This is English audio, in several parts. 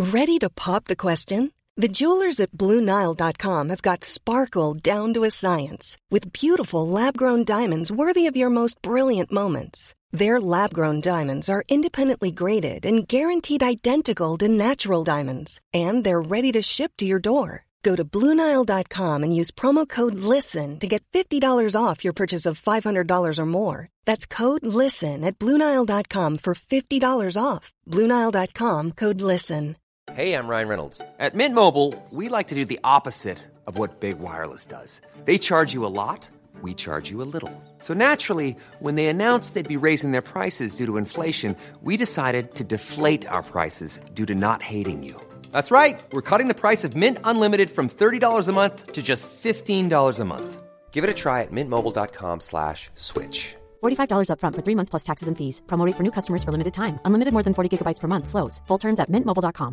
Ready to pop the question? The jewelers at BlueNile.com have got sparkle down to a science with beautiful lab-grown diamonds worthy of your most brilliant moments. Their lab-grown diamonds are independently graded and guaranteed identical to natural diamonds, and they're ready to ship to your door. Go to BlueNile.com and use promo code LISTEN to get $50 off your purchase of $500 or more. That's code LISTEN at BlueNile.com for $50 off. BlueNile.com, code LISTEN. Hey, I'm Ryan Reynolds. At Mint Mobile, we like to do the opposite of what Big Wireless does. They charge you a lot, we charge you a little. So naturally, when they announced they'd be raising their prices due to inflation, we decided to deflate our prices due to not hating you. That's right. We're cutting the price of Mint Unlimited from $30 a month to just $15 a month. Give it a try at mintmobile.com/switch. $45 up front for 3 months plus taxes and fees. Promo rate for new customers for limited time. Unlimited more than 40 gigabytes per month. Slows full terms at mintmobile.com.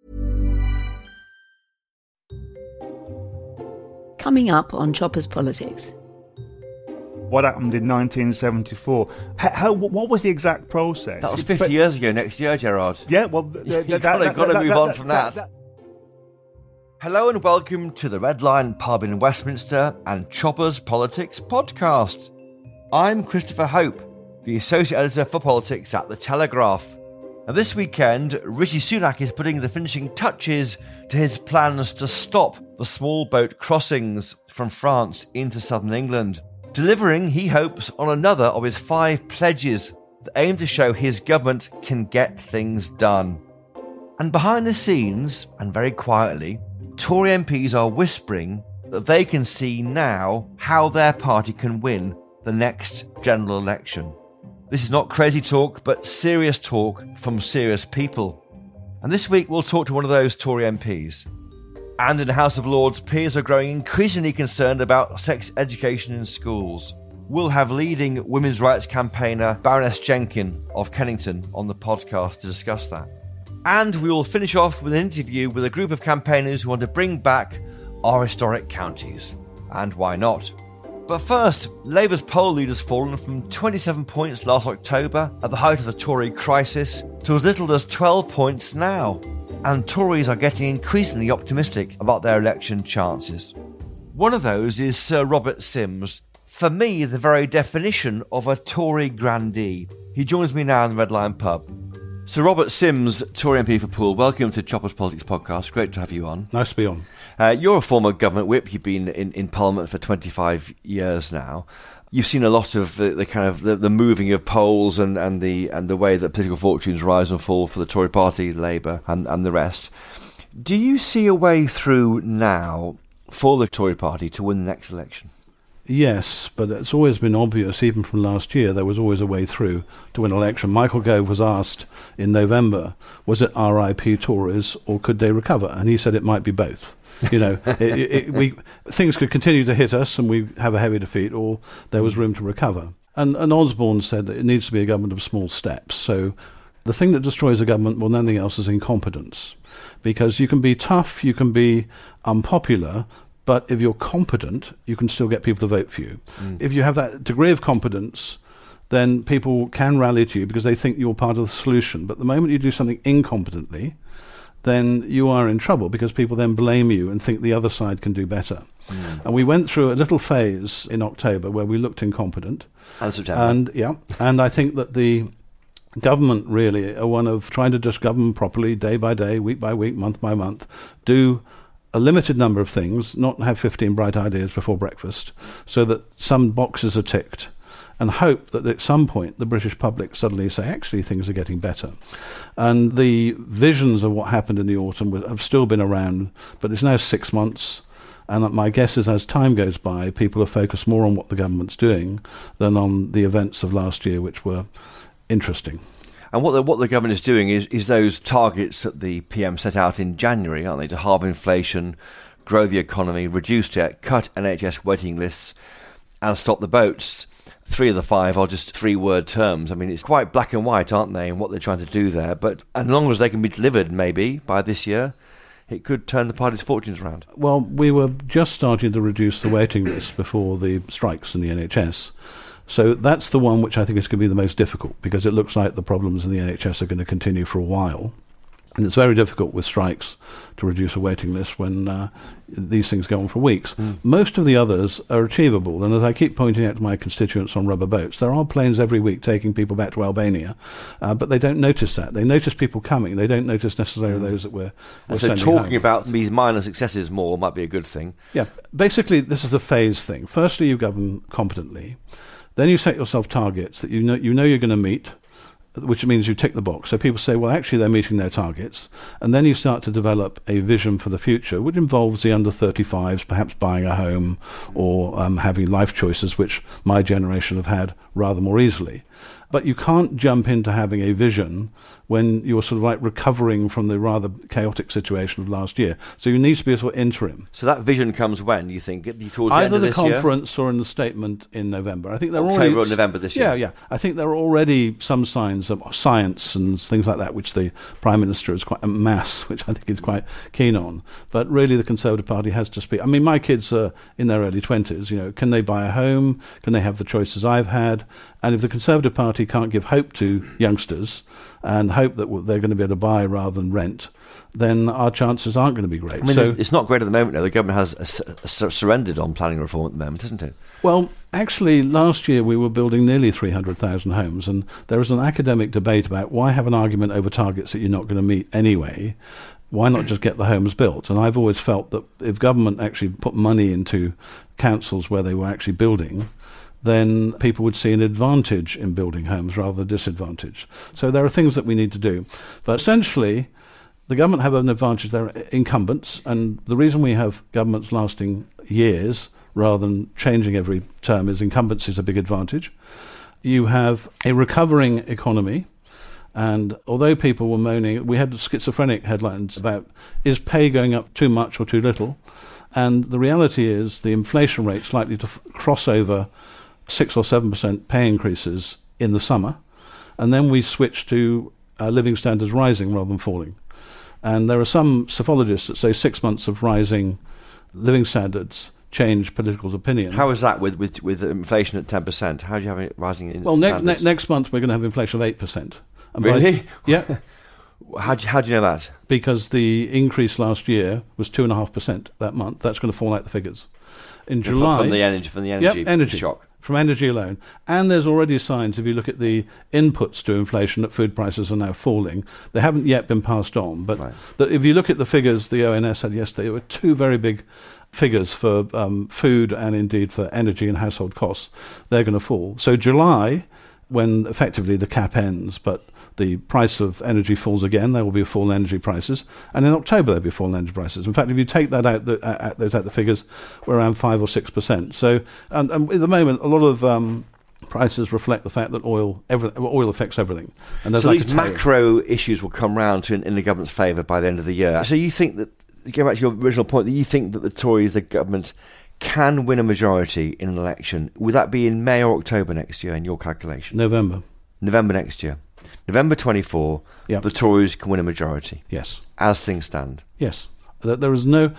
Coming up on Chopper's Politics. What happened in 1974? What was the exact process? That was 50 years ago next year, Gerard. Yeah, well... You've got to move on from that. Hello and welcome to the Red Lion Pub in Westminster and Chopper's Politics podcast. I'm Christopher Hope, the Associate Editor for Politics at The Telegraph. And this weekend, Rishi Sunak is putting the finishing touches to his plans to stop the small boat crossings from France into southern England, delivering, he hopes, on another of his 5 pledges that aim to show his government can get things done. And behind the scenes, and very quietly, Tory MPs are whispering that they can see now how their party can win the next general election. This is not crazy talk, but serious talk from serious people. And this week we'll talk to one of those Tory MPs. And in the House of Lords, peers are growing increasingly concerned about sex education in schools. We'll have leading women's rights campaigner Baroness Jenkin of Kennington on the podcast to discuss that. And we will finish off with an interview with a group of campaigners who want to bring back our historic counties. And why not? But first, Labour's poll lead has fallen from 27 points last October at the height of the Tory crisis to as little as 12 points now. And Tories are getting increasingly optimistic about their election chances. One of those is Sir Robert Sims, for me the very definition of a Tory grandee. He joins me now in the Red Lion Pub. Sir Robert Sims, Tory MP for Poole, welcome to Chopper's Politics podcast. Great to have you on. Nice to be on. You're a former government whip. You've been in Parliament for 25 years now. You've seen a lot of the moving of polls and the way that political fortunes rise and fall for the Tory party, Labour and the rest. Do you see a way through now for the Tory party to win the next election? Yes, but it's always been obvious, even from last year, there was always a way through to win an election. Michael Gove was asked in November, was it RIP Tories or could they recover? And he said it might be both. You know, things could continue to hit us and we have a heavy defeat, or there was room to recover. And Osborne said that it needs to be a government of small steps. So the thing that destroys a government more than anything else is incompetence. Because you can be tough, you can be unpopular, but if you're competent, you can still get people to vote for you. If you have that degree of competence, then people can rally to you because they think you're part of the solution. But the moment you do something incompetently, then you are in trouble because people then blame you and think the other side can do better. And we went through a little phase in October where we looked incompetent. And September. And I think that the government really are one of trying to just govern properly day by day, week by week, month by month, do a limited number of things, not have 15 bright ideas before breakfast, so that some boxes are ticked, and hope that at some point the British public suddenly say, actually, things are getting better. And the visions of what happened in the autumn have still been around, but it's now 6 months, and my guess is as time goes by, people are focused more on what the government's doing than on the events of last year, which were interesting. And what the government is doing is those targets that the PM set out in January, aren't they? To halve inflation, grow the economy, reduce debt, cut NHS waiting lists, and stop the boats. 3 of the 5 are just 3-word terms. I mean, it's quite black and white, aren't they, in what they're trying to do there? But as long as they can be delivered, maybe, by this year, it could turn the party's fortunes around. Well, we were just starting to reduce the waiting list before the strikes in the NHS. So that's the one which I think is going to be the most difficult, because it looks like the problems in the NHS are going to continue for a while. And it's very difficult with strikes to reduce a waiting list when these things go on for weeks. Most of the others are achievable. And as I keep pointing out to my constituents on rubber boats, there are planes every week taking people back to Albania, but they don't notice that. They notice people coming. They don't notice necessarily those that we're so sending talking home. about these minor successes more might be a good thing. Yeah. Basically, this is a phase thing. Firstly, you govern competently. Then you set yourself targets that you know you're going to meet, which means you tick the box. So people say, well, actually, they're meeting their targets. And then you start to develop a vision for the future, which involves the under 35s, perhaps buying a home or having life choices, which my generation have had rather more easily. But you can't jump into having a vision when you're sort of like recovering from the rather chaotic situation of last year. So you need to be a sort of interim. So that vision comes when, you think? Towards the Either end of the this conference or in the statement in November. I think there are October already or November this year? Yeah. I think there are already some signs of science and things like that, which the Prime Minister is quite a mass, which I think he's quite keen on. But really the Conservative Party has to speak. I mean, my kids are in their early 20s. You know, can they buy a home? Can they have the choices I've had? And if the Conservative Party can't give hope to youngsters and hope that they're going to be able to buy rather than rent, then our chances aren't going to be great. I mean, so it's not great at the moment, though. The government has surrendered on planning reform at the moment, hasn't it? Well, actually, last year we were building nearly 300,000 homes, and there is an academic debate about why have an argument over targets that you're not going to meet anyway. Why not just get the homes built? And I've always felt that if government actually put money into councils where they were actually building, then people would see an advantage in building homes rather than a disadvantage. So there are things that we need to do. But essentially, the government have an advantage. They're incumbents, and the reason we have governments lasting years rather than changing every term is incumbency is a big advantage. You have a recovering economy, and although people were moaning, we had schizophrenic headlines about is pay going up too much or too little, and the reality is the inflation rate's likely to cross over 6 or 7% pay increases in the summer, and then we switch to living standards rising rather than falling. And there are some psephologists that say 6 months of rising living standards change political opinion. How is that with inflation at 10%? How do you have it rising in standards? Next month we're going to have inflation of 8%. And really? Yeah. How do you know that? Because the increase last year was 2.5% that month. That's going to fall out the figures. In July... From the energy shock. From energy alone. And there's already signs, if you look at the inputs to inflation, that food prices are now falling. They haven't yet been passed on. But that if you look at the figures the ONS had yesterday, there were two very big figures for food and indeed for energy and household costs. They're going to fall. So July, when effectively the cap ends, but the price of energy falls again, there will be a fall in energy prices. And in October, there'll be a fall in energy prices. In fact, if you take that out, those out the figures, we're around 5 or 6%. So, and at the moment, a lot of prices reflect the fact that oil affects everything. And there's so like these macro issues will come round in the government's favour by the end of the year. So you think that, going back to your original point, that you think that the Tories, the government, can win a majority in an election? Would that be in May or October next year in your calculation? November next year. November 24, the Tories can win a majority. Yes. As things stand. Yes. There is no...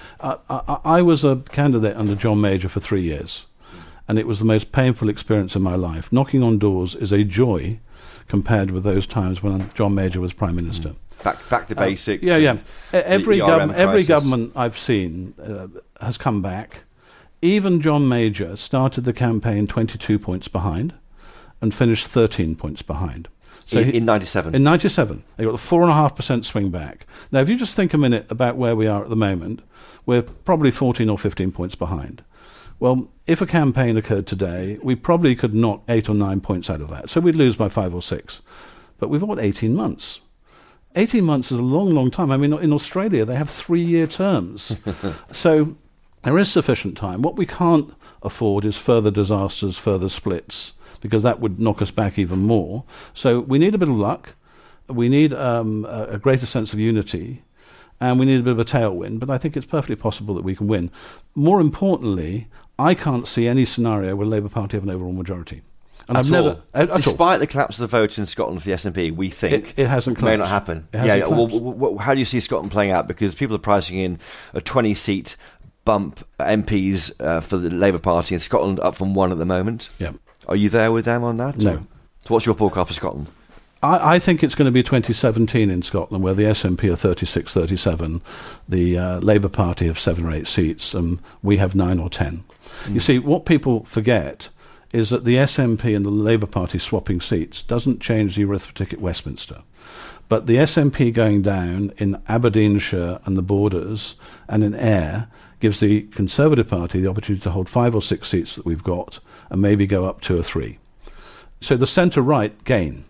I was a candidate under John Major for 3 years, and it was the most painful experience of my life. Knocking on doors is a joy compared with those times when John Major was Prime Minister. Back to basics. Every government I've seen has come back. Even John Major started the campaign 22 points behind and finished 13 points behind. So in 97? In 97. They got a 4.5% swing back. Now, if you just think a minute about where we are at the moment, we're probably 14 or 15 points behind. Well, if a campaign occurred today, we probably could knock 8 or 9 points out of that. So we'd lose by 5 or 6. But we've got 18 months. 18 months is a long, long time. I mean, in Australia, they have 3-year terms. So there is sufficient time. What we can't afford is further disasters, further splits, because that would knock us back even more. So we need a bit of luck. We need a greater sense of unity. And we need a bit of a tailwind. But I think it's perfectly possible that we can win. More importantly, I can't see any scenario where the Labour Party have an overall majority. And Despite the collapse of the vote in Scotland for the SNP, we think it hasn't collapsed. May not happen. Well, how do you see Scotland playing out? Because people are pricing in a 20-seat bump MPs for the Labour Party in Scotland, up from 1 at the moment. Yeah. Are you there with them on that? No. So what's your forecast for Scotland? I think it's going to be 2017 in Scotland, where the SNP are 36, 37, the Labour Party have 7 or 8 seats, and we have 9 or 10. You see, what people forget is that the SNP and the Labour Party swapping seats doesn't change the arithmetic at Westminster. But the SNP going down in Aberdeenshire and the Borders and in Ayr gives the Conservative Party the opportunity to hold 5 or 6 seats that we've got and maybe go up 2 or 3. So the centre-right gain.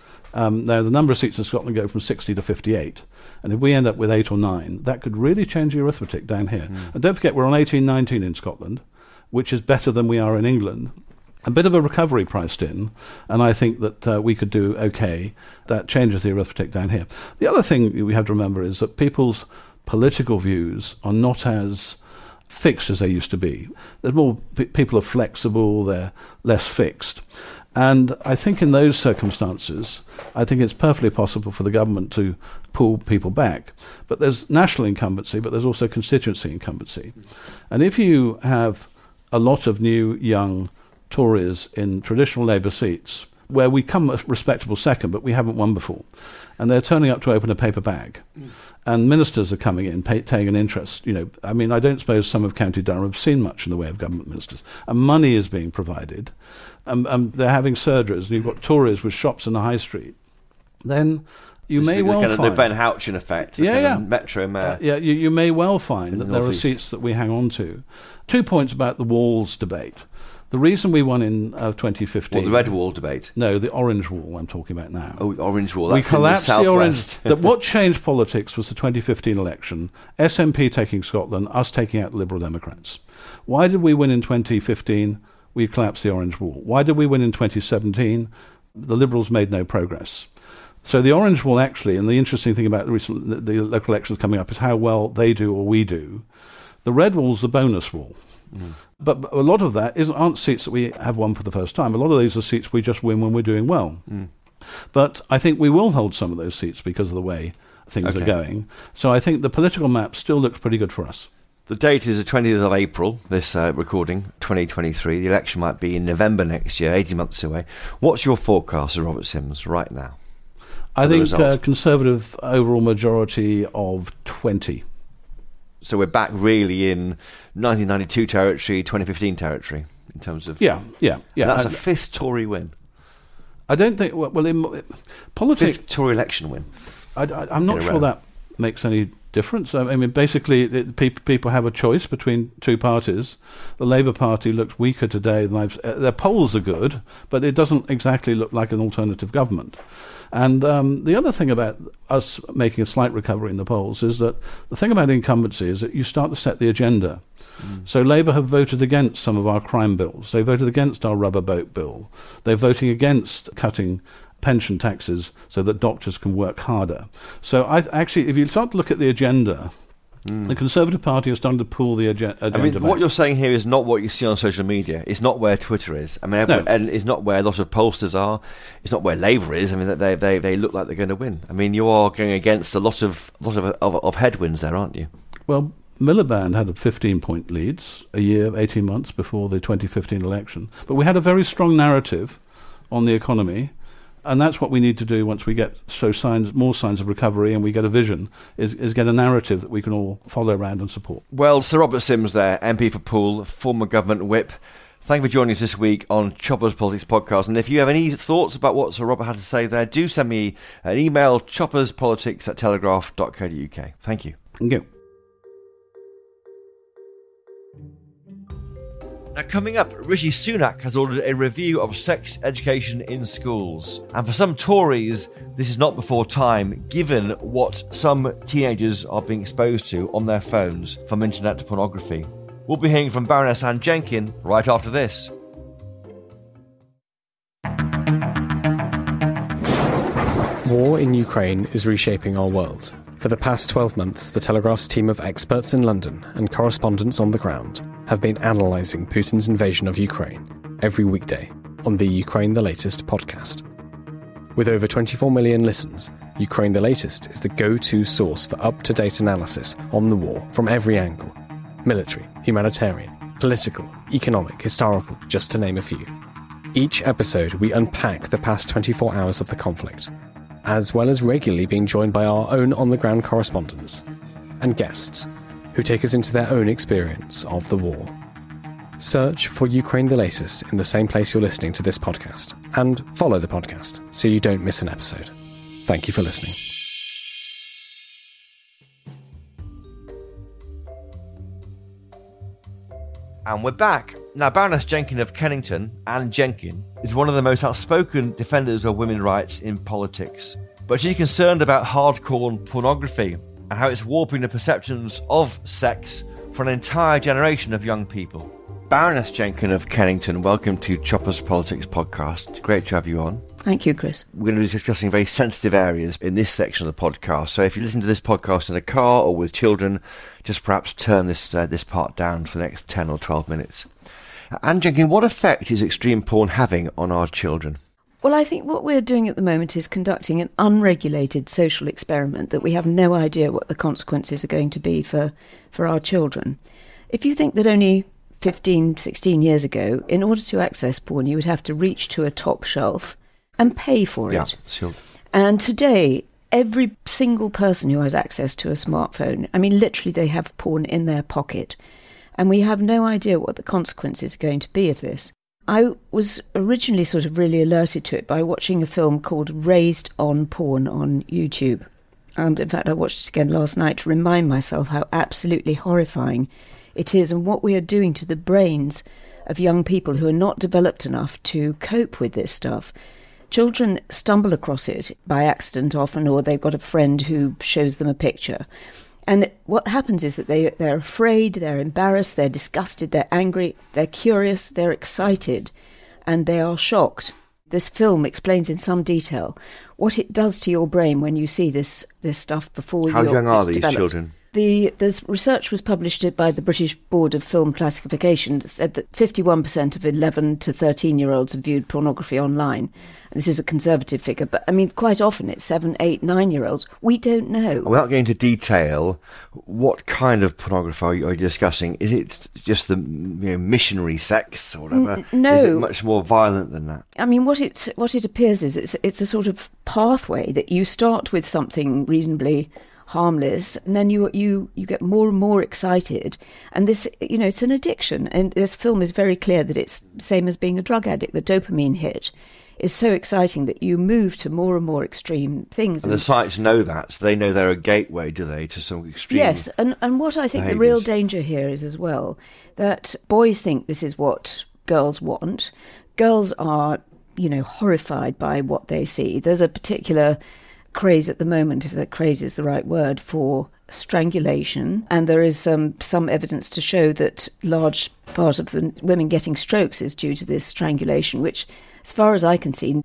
Now, the number of seats in Scotland go from 60 to 58. And if we end up with 8 or 9, that could really change the arithmetic down here. And don't forget, we're on 18-19 in Scotland, which is better than we are in England. A bit of a recovery priced in, and I think that we could do okay. That changes the arithmetic down here. The other thing we have to remember is that people's political views are not as fixed as they used to be. There's more people are flexible, they're less fixed. And I think in those circumstances, I think it's perfectly possible for the government to pull people back. But there's national incumbency, but there's also constituency incumbency. And if you have a lot of new, young Tories in traditional Labour seats, where we come a respectable second, but we haven't won before, and they're turning up to open a paper bag, and ministers are coming in, taking an interest. I don't suppose some of County Durham have seen much in the way of government ministers, and money is being provided, and they're having surgeries, and you've got Tories with shops in the high street. Then you may well find the Ben Houchin effect, Metro Mayor. You may well find that there are seats that we hang on to. 2 points about the Walls debate. The reason we won in 2015... Well, the Red Wall debate? No, the Orange Wall I'm talking about now. Oh, Orange Wall, that's in the southwest. What changed politics was the 2015 election, SNP taking Scotland, us taking out the Liberal Democrats. Why did we win in 2015? We collapsed the Orange Wall. Why did we win in 2017? The Liberals made no progress. So the Orange Wall actually, and the interesting thing about the local elections coming up is how well they do or we do. The Red Wall's the bonus wall. But a lot of that aren't seats that we have won for the first time. A lot of these are seats we just win when we're doing well. But I think we will hold some of those seats because of the way things are going. So I think the political map still looks pretty good for us. The date is the 20th of April, this recording, 2023. The election might be in November next year, 18 months away. What's your forecast, Sir Robert Sims, right now? I think Conservative overall majority of 20. So we're back really in 1992 territory, 2015 territory, in terms of... Yeah. And that's a 5th Tory win. I don't think... Well, in politics... 5th Tory election win. I'm not sure that makes any difference. I mean, basically, people have a choice between two parties. The Labour Party looks weaker today than their polls are good, but it doesn't exactly look like an alternative government. And the other thing about us making a slight recovery in the polls is that the thing about incumbency is that you start to set the agenda. So Labour have voted against some of our crime bills. They voted against our rubber boat bill. They're voting against cutting pension taxes so that doctors can work harder. So actually, if you start to look at the agenda, the Conservative Party is starting to pull the agenda back. What you're saying here is not what you see on social media. It's not where Twitter is. I mean, and it's not where a lot of pollsters are. It's not where Labour is. I mean, they look like they're going to win. I mean, you are going against a lot of headwinds there, aren't you? Well, Miliband had a 15-point leads a year, 18 months before the 2015 election. But we had a very strong narrative on the economy. And that's what we need to do once we get more signs of recovery and we get a vision, is get a narrative that we can all follow around and support. Well, Sir Robert Sims there, MP for Poole, former government whip. Thank you for joining us this week on Choppers Politics Podcast. And if you have any thoughts about what Sir Robert had to say there, do send me an email, chopperspolitics@telegraph.co.uk. Thank you. Thank you. Now, coming up, Rishi Sunak has ordered a review of sex education in schools. And for some Tories, this is not before time, given what some teenagers are being exposed to on their phones from internet pornography. We'll be hearing from Baroness Anne Jenkin right after this. War in Ukraine is reshaping our world. For the past 12 months, the Telegraph's team of experts in London and correspondents on the ground have been analysing Putin's invasion of Ukraine every weekday on the Ukraine the Latest podcast. With over 24 million listens, Ukraine the Latest is the go-to source for up-to-date analysis on the war from every angle: military, humanitarian, political, economic, historical, just to name a few. Each episode, we unpack the past 24 hours of the conflict, as well as regularly being joined by our own on-the-ground correspondents and guests who take us into their own experience of the war. Search for Ukraine the Latest in the same place you're listening to this podcast, and follow the podcast so you don't miss an episode. Thank you for listening. And we're back. Now, Baroness Jenkin of Kennington, Anne Jenkin, is one of the most outspoken defenders of women's rights in politics. But she's concerned about hardcore pornography and how it's warping the perceptions of sex for an entire generation of young people. Baroness Jenkin of Kennington, welcome to Choppers Politics podcast. Great to have you on. Thank you, Chris. We're going to be discussing very sensitive areas in this section of the podcast. So if you listen to this podcast in a car or with children, just perhaps turn this part down for the next 10 or 12 minutes. Anne Jenkin, what effect is extreme porn having on our children? Well, I think what we're doing at the moment is conducting an unregulated social experiment that we have no idea what the consequences are going to be for our children. If you think that only 15, 16 years ago, in order to access porn, you would have to reach to a top shelf and pay for it. Yeah, sure. And today, every single person who has access to a smartphone, I mean, literally they have porn in their pocket. And we have no idea what the consequences are going to be of this. I was originally sort of really alerted to it by watching a film called Raised on Porn on YouTube. And in fact, I watched it again last night to remind myself how absolutely horrifying it is and what we are doing to the brains of young people who are not developed enough to cope with this stuff. Children stumble across it by accident often, or they've got a friend who shows them a picture. And what happens is that they're afraid, they're embarrassed, they're disgusted, they're angry, they're curious, they're excited, and they are shocked. This film explains in some detail what it does to your brain when you see this stuff before How young are these developed. children? This research was published by the British Board of Film Classification. It said that 51% of 11 to 13-year-olds have viewed pornography online. And this is a conservative figure, but I mean, quite often it's 7, 8, 9-year-olds. We don't know. Without going into detail, what kind of pornography are you discussing? Is it just the missionary sex or whatever? No. Is it much more violent than that? I mean, what it appears is it's a sort of pathway that you start with something reasonably harmless, and then you get more and more excited, and this, it's an addiction. And this film is very clear that it's the same as being a drug addict. The dopamine hit is so exciting that you move to more and more extreme things. And the sites know that, so they know they're a gateway, do they, to some extreme Yes, and what I think behaviours. The real danger here is as well that boys think this is what girls want. Girls are, horrified by what they see. There's a particular craze at the moment, if that craze is the right word, for strangulation, and there is some evidence to show that large part of the women getting strokes is due to this strangulation, which, as far as I can see,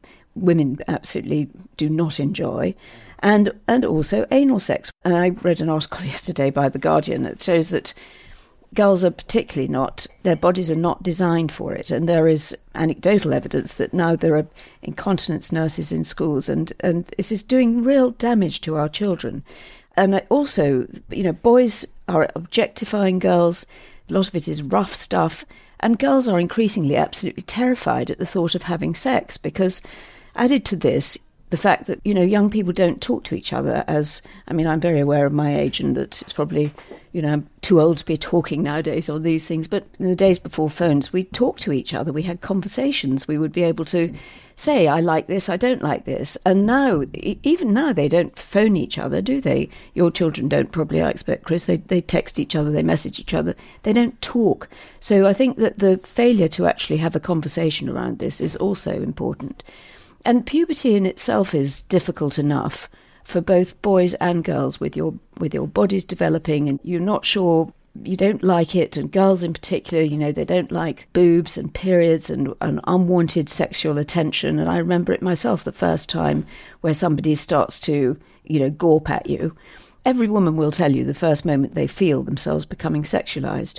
women absolutely do not enjoy, and also anal sex. And I read an article yesterday by The Guardian that shows that girls are particularly their bodies are not designed for it. And there is anecdotal evidence that now there are incontinence nurses in schools, and this is doing real damage to our children. And also, boys are objectifying girls. A lot of it is rough stuff. And girls are increasingly absolutely terrified at the thought of having sex, because added to this, the fact that, young people don't talk to each other I'm very aware of my age and that it's probably, I'm too old to be talking nowadays on these things. But in the days before phones, we talked to each other. We had conversations. We would be able to say, I like this, I don't like this. And now, even now, they don't phone each other, do they? Your children don't probably, I expect, Chris. They text each other, they message each other. They don't talk. So I think that the failure to actually have a conversation around this is also important. And puberty in itself is difficult enough for both boys and girls, with your bodies developing, and you're not sure, you don't like it, and girls in particular, they don't like boobs and periods and unwanted sexual attention. And I remember it myself, the first time where somebody starts to, gawp at you. Every woman will tell you the first moment they feel themselves becoming sexualised.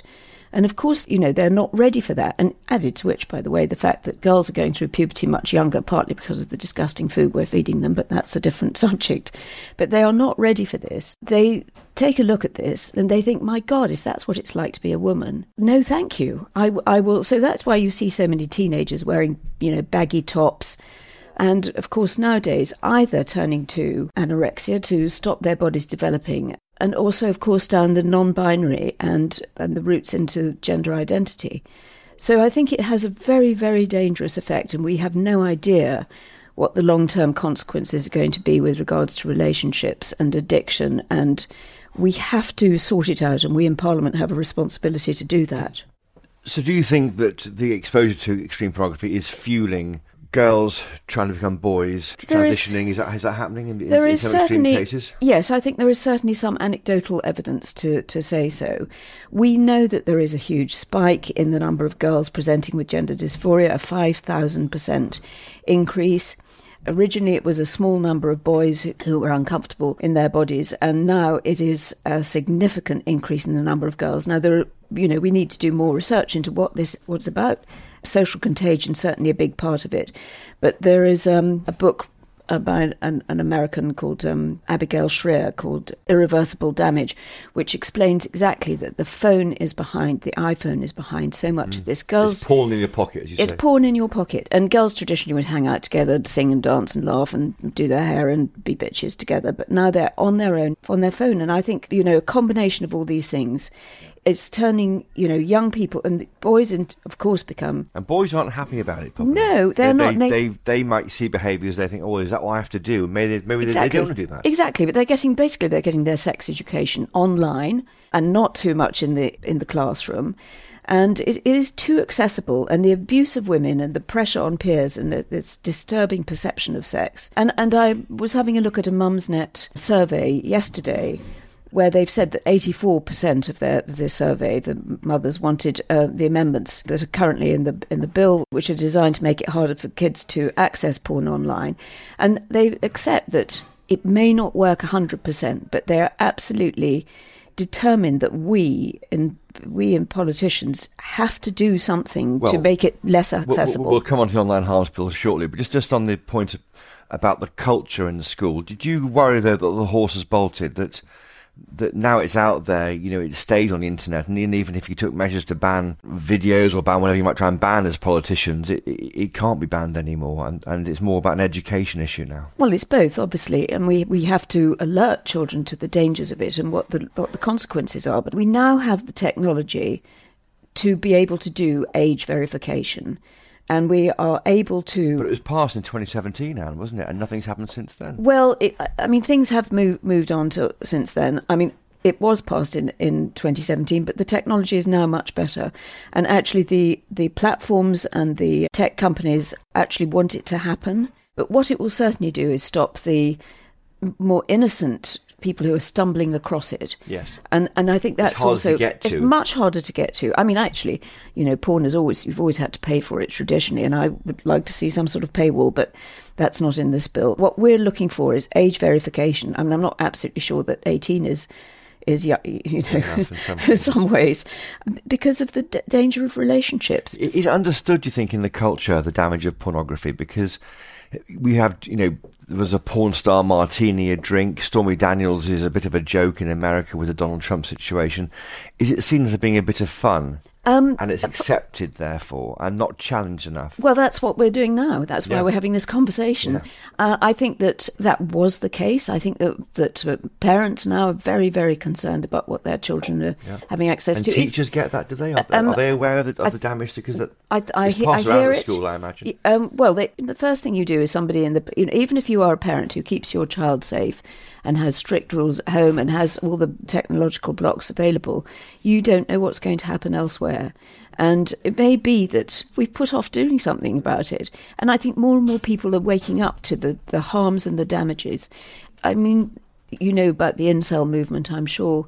And of course, they're not ready for that. And added to which, by the way, the fact that girls are going through puberty much younger, partly because of the disgusting food we're feeding them, but that's a different subject. But they are not ready for this. They take a look at this and they think, my God, if that's what it's like to be a woman, no, thank you. I will. So that's why you see so many teenagers wearing, baggy tops. And of course, nowadays, either turning to anorexia to stop their bodies developing, and also, of course, down the non-binary and the routes into gender identity. So I think it has a very, very dangerous effect, and we have no idea what the long-term consequences are going to be with regards to relationships and addiction, and we have to sort it out, and we in Parliament have a responsibility to do that. So do you think that the exposure to extreme pornography is fueling girls trying to become boys, transitioning? Is that happening in some extreme cases? Yes, I think there is certainly some anecdotal evidence to say so. We know that there is a huge spike in the number of girls presenting with gender dysphoria, a 5,000% increase. Originally, it was a small number of boys who were uncomfortable in their bodies, and now it is a significant increase in the number of girls. Now, we need to do more research into what's about. Social contagion, certainly a big part of it. But there is a book by an American called Abigail Shrier called Irreversible Damage, which explains exactly that the iPhone is behind so much of this. It's porn in your pocket, as you say. It's porn in your pocket. And girls traditionally would hang out together, sing and dance and laugh and do their hair and be bitches together. But now they're on their own, on their phone. And I think, a combination of all these things, it's turning, young people and boys, of course, become... And boys aren't happy about it, probably. No, they're not. They might see behaviours, they think, is that what I have to do? Maybe exactly. They don't want to do that. Exactly, but they're getting their sex education online and not too much in the classroom. And it is too accessible, and the abuse of women and the pressure on peers and this disturbing perception of sex. And I was having a look at a Mumsnet survey yesterday, where they've said that 84% of their survey, the mothers wanted the amendments that are currently in the bill, which are designed to make it harder for kids to access porn online. And they accept that it may not work 100%, but they are absolutely determined that we in politicians have to do something to make it less accessible. We'll come on to the online harms bill shortly, but just on the point about the culture in the school, did you worry, though, that the horse has bolted, that now it's out there, it stays on the internet, and even if you took measures to ban videos or ban whatever you might try and ban as politicians, it can't be banned anymore, and it's more about an education issue now? Well, it's both, obviously, and we have to alert children to the dangers of it and what the consequences are. But we now have the technology to be able to do age verification. And we are able to... But it was passed in 2017, Anne, wasn't it? And nothing's happened since then. Well, things have moved on since then. It was passed in 2017, but the technology is now much better. And actually, the platforms and the tech companies actually want it to happen. But what it will certainly do is stop the more innocent people who are stumbling across it. Yes. And I think that's also... It's much harder to get to. Actually, porn you've always had to pay for it traditionally, and I would like to see some sort of paywall, but that's not in this bill. What we're looking for is age verification. I'm not absolutely sure that 18 is in some ways, because of the danger of relationships. Is it understood, do you think, in the culture, the damage of pornography? Because we have, there was a porn star martini, a drink. Stormy Daniels is a bit of a joke in America with the Donald Trump situation. Is it seen as being a bit of fun? And it's accepted, therefore, and not challenged enough? Well, that's what we're doing now. That's why we're having this conversation. Yeah. I think that was the case. I think that parents now are very, very concerned about what their children are having access to. And teachers get that, do they? Are they aware of the damage? Because it's passed around at school, I imagine. The first thing you do is somebody even if you are a parent who keeps your child safe and has strict rules at home and has all the technological blocks available, you don't know what's going to happen elsewhere. And it may be that we've put off doing something about it. And I think more and more people are waking up to the harms and the damages. About the incel movement, I'm sure,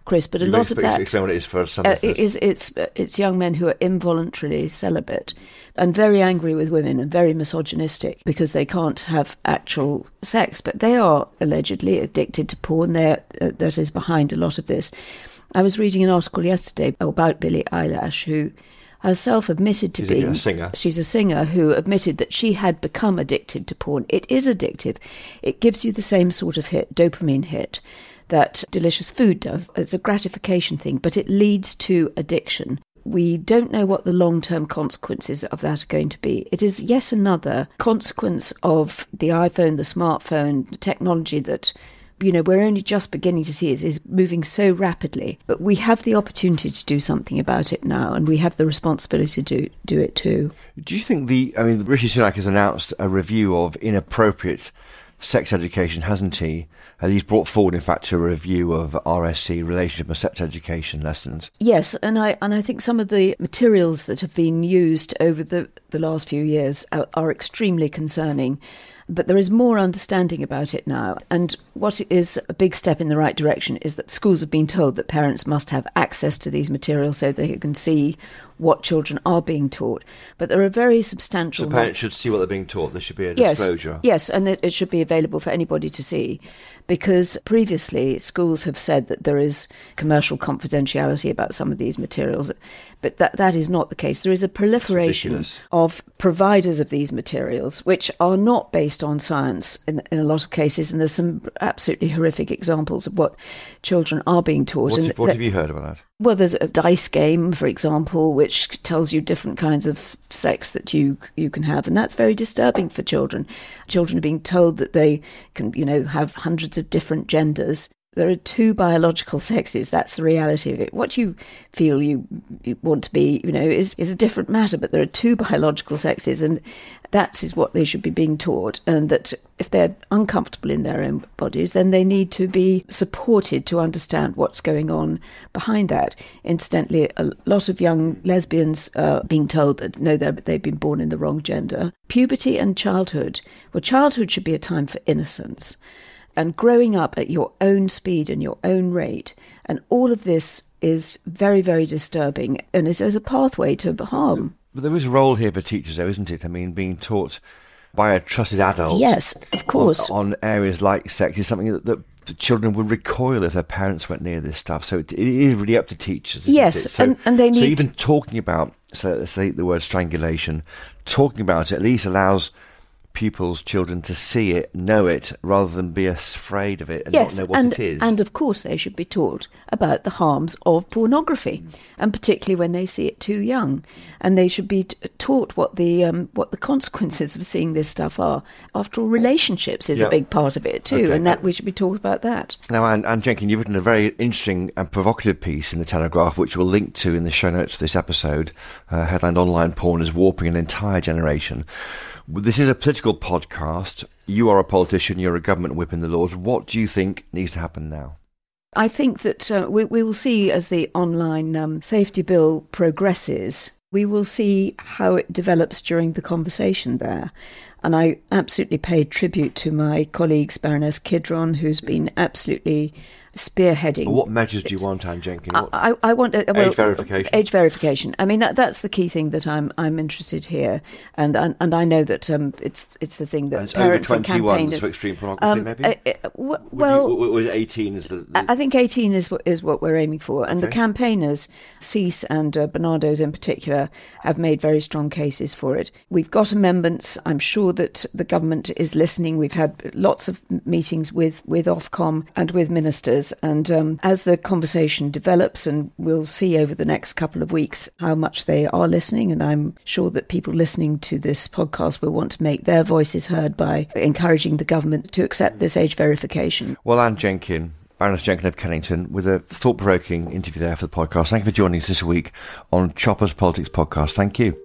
Chris, but a lot of that... Explain what it is for some listeners. It's young men who are involuntarily celibate and very angry with women and very misogynistic because they can't have actual sex, but they are allegedly addicted to porn. That is behind a lot of this. I was reading an article yesterday about Billie Eilish, who herself admitted to being... She's a singer. She's a singer who admitted that she had become addicted to porn. It is addictive. It gives you the same sort of hit, dopamine hit, that delicious food does. It's a gratification thing, but it leads to addiction. We don't know what the long-term consequences of that are going to be. It is yet another consequence of the iPhone, the smartphone, the technology that... we're only just beginning to see it is moving so rapidly. But we have the opportunity to do something about it now, and we have the responsibility to do it too. Do you think Rishi Sunak has announced a review of inappropriate sex education, hasn't he? He's brought forward, in fact, a review of RSC, relationship and sex education lessons. Yes, and I think some of the materials that have been used over the last few years are extremely concerning. But there is more understanding about it now. And what is a big step in the right direction is that schools have been told that parents must have access to these materials so they can see what children are being taught. But there are very substantial... So parents should see what they're being taught. There should be a disclosure. Yes, and it should be available for anybody to see. Because previously schools have said that there is commercial confidentiality about some of these materials, but that is not the case. There is a proliferation of providers of these materials, which are not based on science in a lot of cases, and there's some absolutely horrific examples of what children are being taught. What have you heard about that? Well, there's a dice game, for example, which tells you different kinds of sex that you can have, and that's very disturbing for children. Children are being told that they can, have hundreds of different genders. There are two biological sexes. That's the reality of it. What you feel you want to be, is a different matter, but there are two biological sexes, and that is what they should be being taught, and that if they're uncomfortable in their own bodies, then they need to be supported to understand what's going on behind that. Incidentally, a lot of young lesbians are being told that, no, they've been born in the wrong gender. Puberty and childhood. Well, childhood should be a time for innocence and growing up at your own speed and your own rate. And all of this is very, very disturbing, and is as a pathway to harm. But there is a role here for teachers, though, isn't it? Being taught by a trusted adult. Yes, of course. On areas like sex is something that the children would recoil if their parents went near this stuff. So it is really up to teachers, isn't yes, it? So, and they need... So even talking about, let's say the word strangulation, talking about it at least allows pupils, children to see it, know it, rather than be afraid of it and not know what it is. And of course they should be taught about the harms of pornography, and particularly when they see it too young. And they should be taught what the consequences of seeing this stuff are. After all, relationships is a big part of it too, and that we should be taught about that. Now, Anne Jenkin, you've written a very interesting and provocative piece in The Telegraph, which we'll link to in the show notes for this episode, headlined "Online Porn is Warping an Entire Generation." This is a political podcast. You are a politician. You're a government whip in the laws. What do you think needs to happen now? I think that we will see as the online safety bill progresses, we will see how it develops during the conversation there. And I absolutely paid tribute to my colleagues, Baroness Kidron, who's been absolutely spearheading. But what measures do you want, Anne Jenkin? I want age verification. Age verification. I mean, that's the key thing that I'm interested here, and I know that it's the thing that and parents over 21 and campaigners for extreme pornography, maybe. Well, 18 is the. I think 18 is what we're aiming for, and the campaigners, Cease and Bernardo's in particular, have made very strong cases for it. We've got amendments. I'm sure that the government is listening. We've had lots of meetings with Ofcom and with ministers. And as the conversation develops, and we'll see over the next couple of weeks how much they are listening, and I'm sure that people listening to this podcast will want to make their voices heard by encouraging the government to accept this age verification. Well, Anne Jenkin, Baroness Jenkin of Kennington, with a thought-provoking interview there for the podcast. Thank you for joining us this week on Choppers Politics Podcast. Thank you.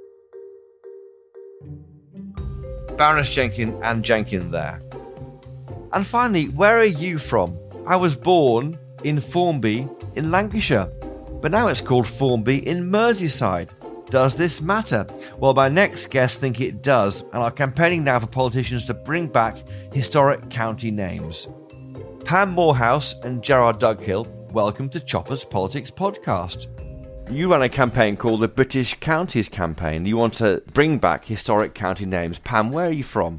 Baroness Jenkin, Anne Jenkin there. And finally, where are you from? I was born in Formby in Lancashire, but now it's called Formby in Merseyside. Does this matter? Well, my next guests think it does, and are campaigning now for politicians to bring back historic county names. Pam Morehouse and Gerard Dughill, welcome to Chopper's Politics Podcast. You run a campaign called the British Counties Campaign. You want to bring back historic county names. Pam, where are you from?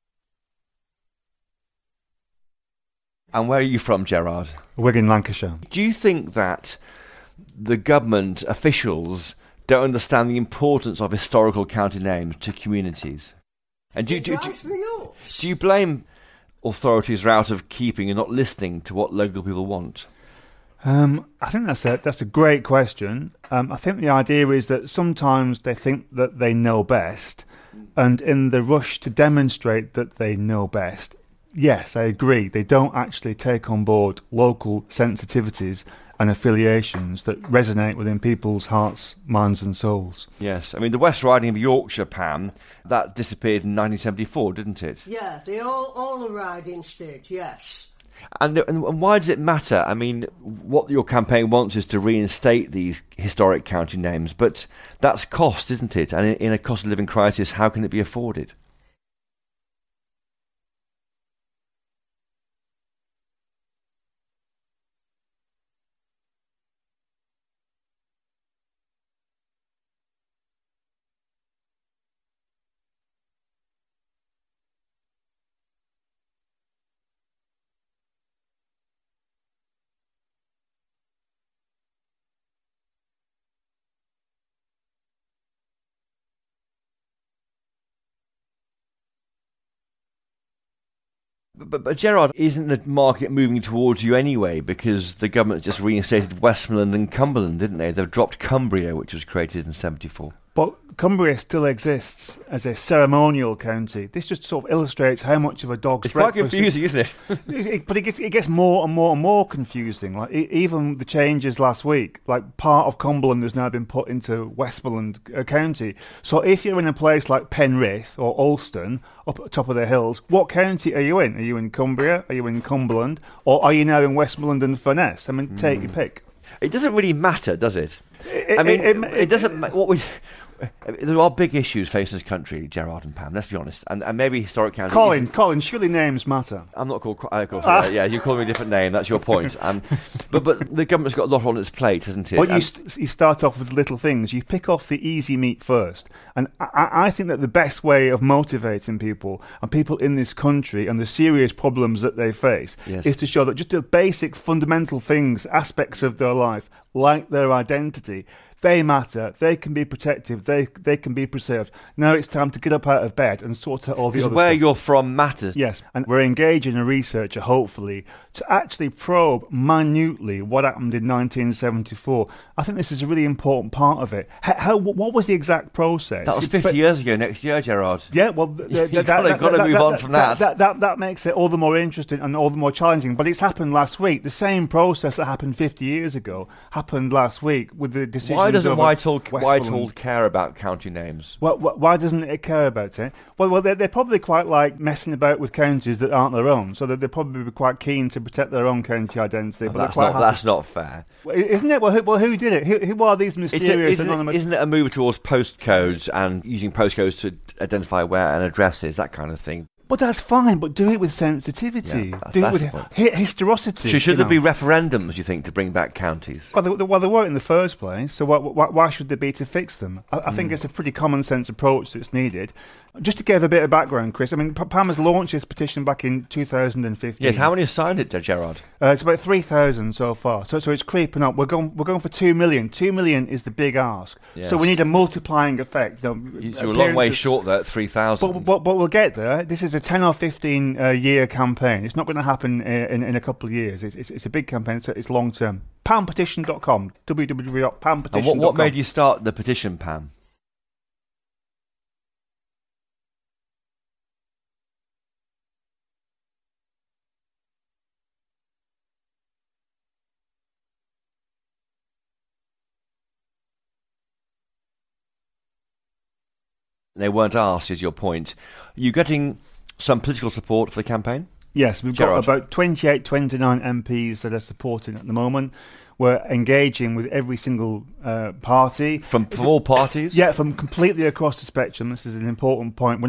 And where are you from, Gerard? Wigan, Lancashire. Do you think that the government officials don't understand the importance of historical county names to communities? And do you blame authorities are out of keeping and not listening to what local people want? I think that's a great question. I think the idea is that sometimes they think that they know best, and in the rush to demonstrate that they know best, yes, I agree, they don't actually take on board local sensitivities and affiliations that resonate within people's hearts, minds and souls. Yes, I mean, the West Riding of Yorkshire, Pam, that disappeared in 1974, didn't it? Yeah, all the ridings did, yes. And why does it matter? I mean, what your campaign wants is to reinstate these historic county names, but that's cost, isn't it? And in a cost of living crisis, how can it be afforded? But Gerard, isn't the market moving towards you anyway? Because the government just reinstated Westmoreland and Cumberland, didn't they? They've dropped Cumbria, which was created in 74. But Cumbria still exists as a ceremonial county. This just sort of illustrates how much of a dog's breakfast... It's quite confusing, isn't it? But it gets more and more and more confusing. Like even the changes last week, like part of Cumberland has now been put into Westmoreland County. So if you're in a place like Penrith or Ulston, up at the top of the hills, what county are you in? Are you in Cumbria? Are you in Cumberland? Or are you now in Westmoreland and Furness? I mean, take your pick. It doesn't really matter, does it? It doesn't... There are big issues facing this country, Gerard and Pam, let's be honest. And maybe historic county... Colin, surely names matter. I'm not called... yeah, you call me a different name, that's your point. But the government's got a lot on its plate, hasn't it? But you start off with little things. You pick off the easy meat first. And I think that the best way of motivating people, and people in this country, and the serious problems that they face, is to show that just the basic fundamental things, aspects of their life, like their identity, they matter, they can be protective, they can be preserved. Now it's time to get up out of bed and sort out all the other stuff. Where you're from matters. Yes, and we're engaging a researcher, hopefully, to actually probe minutely what happened in 1974. I think this is a really important part of it. What was the exact process? That was 50 years ago next year, Gerard. Yeah, well... You've got to move on from that. That makes it all the more interesting and all the more challenging. But it's happened last week. The same process that happened 50 years ago happened last week with the decision. Why doesn't Whitehall care about county names? Why doesn't it care about it? Well, they're probably quite like messing about with counties that aren't their own, so they're probably quite keen to protect their own county identity. But that's not fair, isn't it? Well, who did it? Who are these mysterious anonymous? Isn't it a move towards postcodes and using postcodes to identify where an address is, that kind of thing? But that's fine, but do it with sensitivity. Do it with historicity. Should there be referendums, you think, to bring back counties? Well, they weren't in the first place, so why should there be to fix them? I think it's a pretty common sense approach that's needed. Just to give a bit of background, Chris, I mean, Pam has launched this petition back in 2015. Yes, how many have signed it, Gerard? It's about 3,000 so far, so it's creeping up. We're going for 2 million. 2 million is the big ask, so we need a multiplying effect. You're a long way short there at 3,000. But we'll get there. This is a 10 or 15 year campaign. It's not going to happen in a couple of years. It's a big campaign. It's long term. PamPetition.com. www.pampetition.com. And what made you start the petition, Pam? They weren't asked, is your point. Are you getting some political support for the campaign? Yes, we've got about 28, 29 MPs that are supporting at the moment. We're engaging with every single party. From all parties? Yeah, from completely across the spectrum. This is an important point. We're not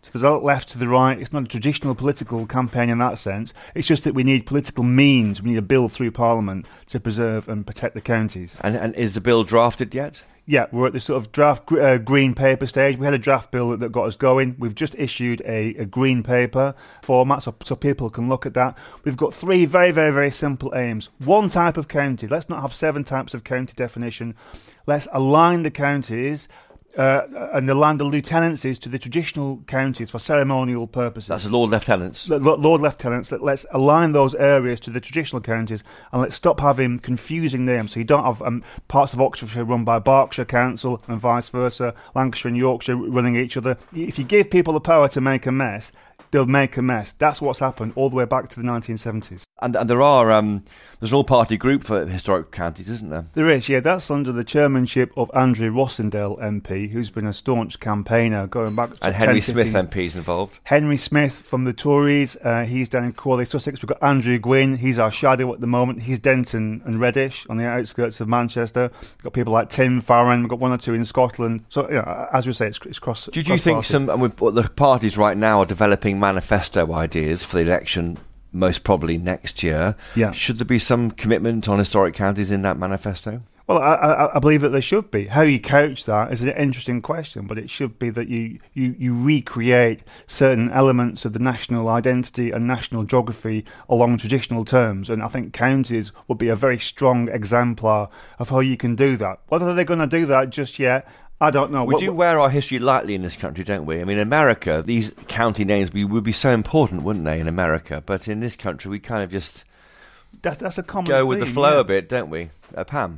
to the left, to the right. It's not a traditional political campaign in that sense. It's just that we need political means. We need a bill through Parliament to preserve and protect the counties. And is the bill drafted yet? Yeah, we're at the sort of draft green paper stage. We had a draft bill that got us going. We've just issued a green paper format so people can look at that. We've got 3 very, very, very simple aims. One type of county. Let's not have 7 types of county definition. Let's align the counties and the land of lieutenancies to the traditional counties for ceremonial purposes. That's the Lord Lieutenants. Lord Lieutenants. Let's align those areas to the traditional counties, and let's stop having confusing names. So you don't have parts of Oxfordshire run by Berkshire Council and vice versa, Lancashire and Yorkshire running each other. If you give people the power to make a mess, they'll make a mess. That's what's happened all the way back to the 1970s. And there are there's an all-party group for historic counties, isn't there? There is, yeah. That's under the chairmanship of Andrew Rossendale MP, who's been a staunch campaigner going back to and Henry Smith MP's involved. Henry Smith from the Tories, he's down in Crawley, Sussex. We've got Andrew Gwynn, he's our shadow at the moment. He's Denton and Reddish on the outskirts of Manchester. We've got people like Tim Farron, we've got 1 or 2 in Scotland. So, as we say, it's cross. Do you think the parties right now are developing manifesto ideas for the election, most probably next year? Yeah. Should there be some commitment on historic counties in that manifesto? Well, I believe that there should be. How you couch that is an interesting question, but it should be that you recreate certain elements of the national identity and national geography along traditional terms, and I think counties would be a very strong exemplar of how you can do that. Whether they're going to do that just yet, I don't know. We do wear our history lightly in this country, don't we? I mean, in America, these county names would be so important, wouldn't they, in America? But in this country, we kind of just that's a common go with theme, the flow yeah. a bit, don't we? Pam?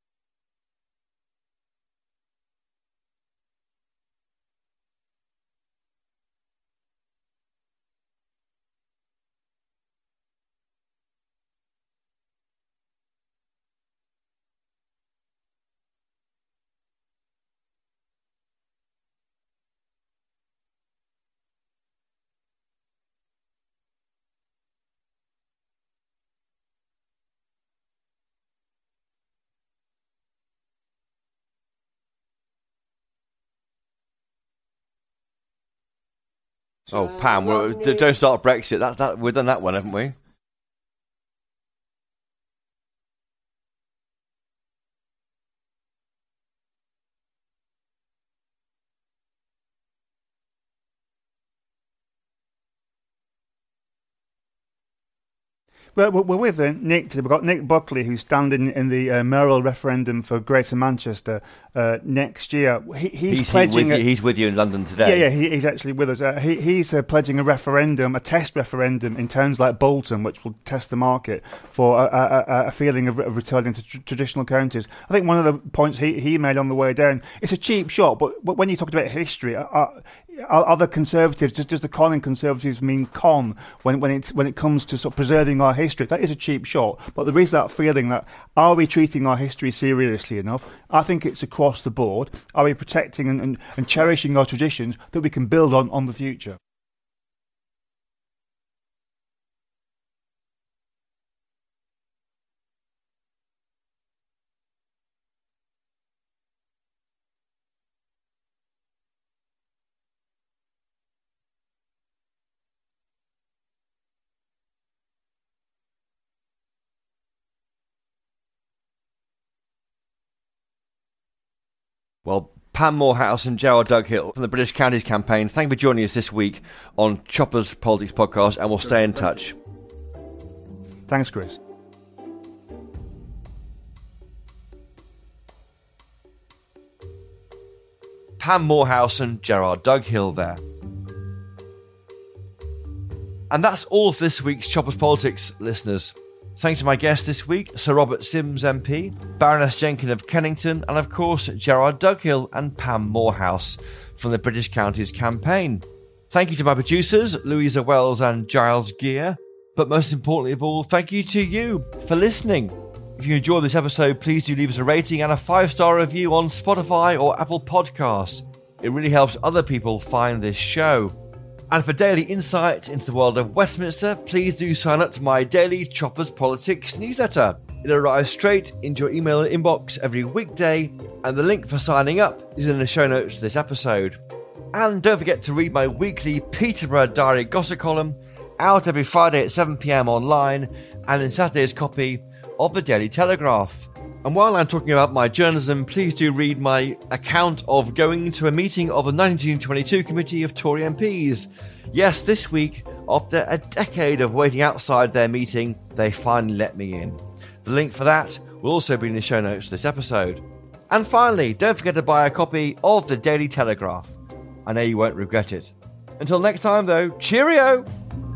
Oh, Pam, don't start Brexit. We've done that one, haven't we? Well, we're with Nick today. We've got Nick Buckley, who's standing in the mayoral referendum for Greater Manchester next year. He's pledging. He's with you in London today. Yeah, he's actually with us. He's pledging a referendum, a test referendum in towns like Bolton, which will test the market for a feeling of returning to traditional counties. I think one of the points he made on the way down, it's a cheap shot, but when you talk about history, are the Conservatives, does the con in Conservatives mean con when it comes to sort of preserving our history? That is a cheap shot, but there is that feeling that, are we treating our history seriously enough? I think it's across the board. Are we protecting and cherishing our traditions that we can build on the future? Well, Pam Morehouse and Gerard Dughill from the British Counties Campaign, thank you for joining us this week on Chopper's Politics Podcast, and we'll stay in touch. Thanks, Chris. Pam Morehouse and Gerard Dughill there. And that's all for this week's Chopper's Politics, listeners. Thanks to my guests this week, Sir Robert Sims MP, Baroness Jenkin of Kennington, and of course Gerard Dughill and Pam Morehouse from the British Counties Campaign. Thank you to my producers, Louisa Wells and Giles Gear. But most importantly of all, thank you to you for listening. If you enjoyed this episode, please do leave us a rating and a 5-star review on Spotify or Apple Podcasts. It really helps other people find this show. And for daily insight into the world of Westminster, please do sign up to my daily Chopper's Politics newsletter. It arrives straight into your email inbox every weekday, and the link for signing up is in the show notes of this episode. And don't forget to read my weekly Peterborough Diary gossip column, out every Friday at 7 p.m. online and in Saturday's copy of the Daily Telegraph. And while I'm talking about my journalism, please do read my account of going to a meeting of the 1922 Committee of Tory MPs. Yes, this week, after a decade of waiting outside their meeting, they finally let me in. The link for that will also be in the show notes for this episode. And finally, don't forget to buy a copy of the Daily Telegraph. I know you won't regret it. Until next time though, cheerio!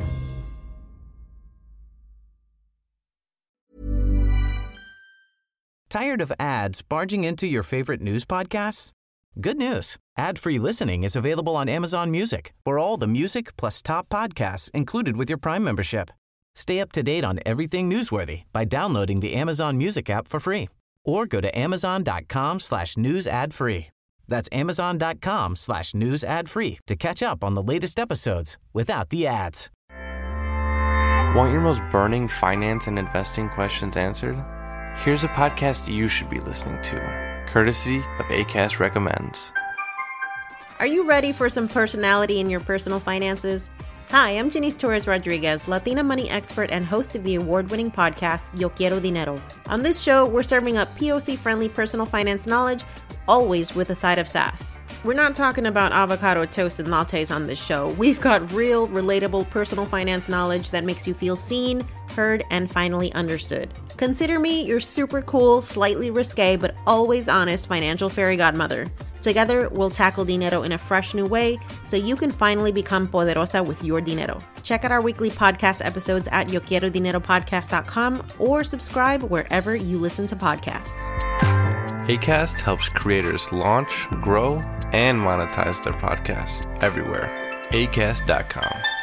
Tired of ads barging into your favorite news podcasts? Good news. Ad-free listening is available on Amazon Music for all the music plus top podcasts included with your Prime membership. Stay up to date on everything newsworthy by downloading the Amazon Music app for free or go to amazon.com/news ad free. That's amazon.com/news ad free to catch up on the latest episodes without the ads. Want your most burning finance and investing questions answered? Here's a podcast you should be listening to, courtesy of Acast Recommends. Are you ready for some personality in your personal finances? Hi, I'm Janice Torres-Rodriguez, Latina money expert and host of the award-winning podcast, Yo Quiero Dinero. On this show, we're serving up POC-friendly personal finance knowledge, always with a side of sass. We're not talking about avocado toast and lattes on this show. We've got real, relatable personal finance knowledge that makes you feel seen, heard, and finally understood. Consider me your super cool, slightly risque, but always honest financial fairy godmother. Together, we'll tackle dinero in a fresh new way so you can finally become poderosa with your dinero. Check out our weekly podcast episodes at YoQuieroDineroPodcast.com or subscribe wherever you listen to podcasts. Acast helps creators launch, grow, and monetize their podcasts everywhere. Acast.com.